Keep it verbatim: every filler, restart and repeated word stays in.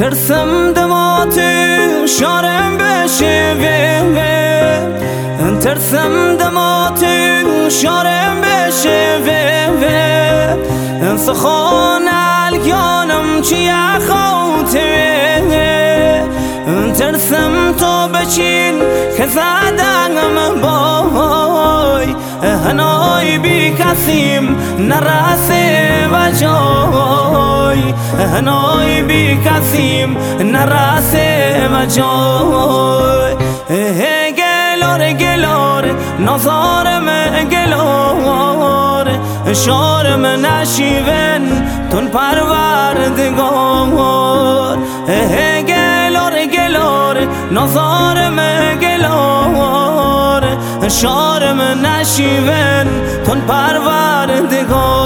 ترسم دماتي شارم بشوه ترسم دماتي شارم بشوه سخون الگانم چی خوته ترسم تو بچین که زدنم بای هنای بی کسیم نرسه و جای هنای بی کسیم نرسه و جای گلار گلار نظارم گلار شارم نشیون تون پروردگار گلار گلار نظارم گلار شارم نشیون تون پروردگار